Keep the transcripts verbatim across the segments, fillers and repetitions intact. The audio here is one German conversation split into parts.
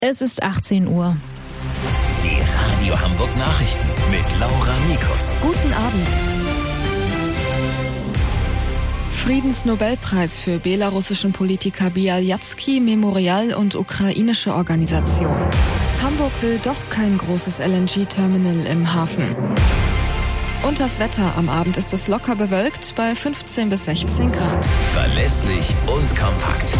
Es ist achtzehn Uhr. Die Radio Hamburg Nachrichten mit Laura Mikus. Guten Abend. Friedensnobelpreis für belarussischen Politiker Bialyatsky, Memorial und ukrainische Organisation. Hamburg will doch kein großes L N G-Terminal im Hafen. Und das Wetter. Am Abend ist es locker bewölkt bei fünfzehn bis sechzehn Grad. Verlässlich und kompakt.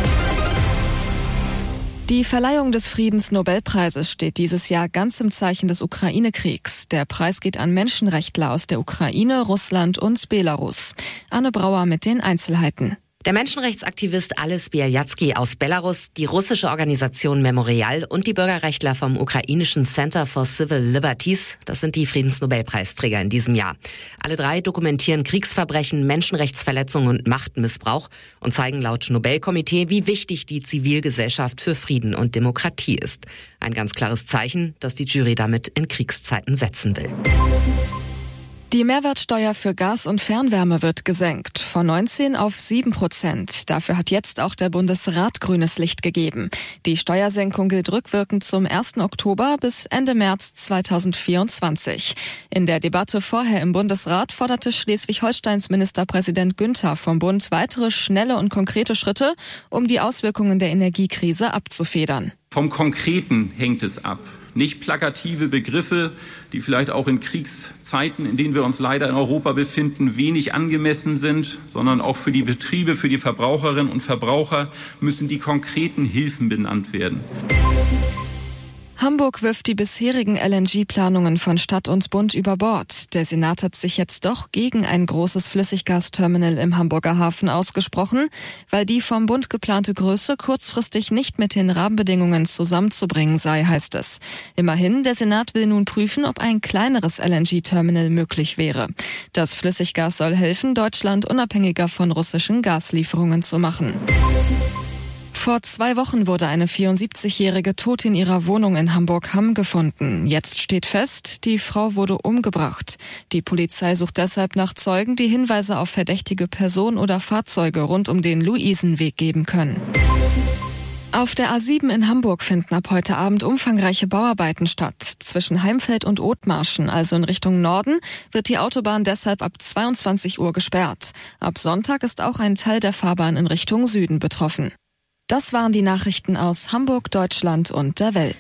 Die Verleihung des Friedensnobelpreises steht dieses Jahr ganz im Zeichen des Ukraine-Kriegs. Der Preis geht an Menschenrechtler aus der Ukraine, Russland und Belarus. Anne Brauer mit den Einzelheiten. Der Menschenrechtsaktivist Ales Bialyatsky aus Belarus, die russische Organisation Memorial und die Bürgerrechtler vom ukrainischen Center for Civil Liberties, das sind die Friedensnobelpreisträger in diesem Jahr. Alle drei dokumentieren Kriegsverbrechen, Menschenrechtsverletzungen und Machtmissbrauch und zeigen laut Nobelkomitee, wie wichtig die Zivilgesellschaft für Frieden und Demokratie ist. Ein ganz klares Zeichen, das die Jury damit in Kriegszeiten setzen will. Die Mehrwertsteuer für Gas und Fernwärme wird gesenkt, von neunzehn auf sieben Prozent. Dafür hat jetzt auch der Bundesrat grünes Licht gegeben. Die Steuersenkung gilt rückwirkend zum ersten Oktober bis Ende März zweitausendvierundzwanzig. In der Debatte vorher im Bundesrat forderte Schleswig-Holsteins Ministerpräsident Günther vom Bund weitere schnelle und konkrete Schritte, um die Auswirkungen der Energiekrise abzufedern. Vom Konkreten hängt es ab. Nicht plakative Begriffe, die vielleicht auch in Kriegszeiten, in denen wir uns leider in Europa befinden, wenig angemessen sind, sondern auch für die Betriebe, für die Verbraucherinnen und Verbraucher müssen die konkreten Hilfen benannt werden. Hamburg wirft die bisherigen L N G-Planungen von Stadt und Bund über Bord. Der Senat hat sich jetzt doch gegen ein großes Flüssiggasterminal im Hamburger Hafen ausgesprochen, weil die vom Bund geplante Größe kurzfristig nicht mit den Rahmenbedingungen zusammenzubringen sei, heißt es. Immerhin, der Senat will nun prüfen, ob ein kleineres L N G-Terminal möglich wäre. Das Flüssiggas soll helfen, Deutschland unabhängiger von russischen Gaslieferungen zu machen. Vor zwei Wochen wurde eine vierundsiebzigjährige tot in ihrer Wohnung in Hamburg-Hamm gefunden. Jetzt steht fest, die Frau wurde umgebracht. Die Polizei sucht deshalb nach Zeugen, die Hinweise auf verdächtige Personen oder Fahrzeuge rund um den Luisenweg geben können. Auf der A sieben in Hamburg finden ab heute Abend umfangreiche Bauarbeiten statt. Zwischen Heimfeld und Othmarschen, also in Richtung Norden, wird die Autobahn deshalb ab zweiundzwanzig Uhr gesperrt. Ab Sonntag ist auch ein Teil der Fahrbahn in Richtung Süden betroffen. Das waren die Nachrichten aus Hamburg, Deutschland und der Welt.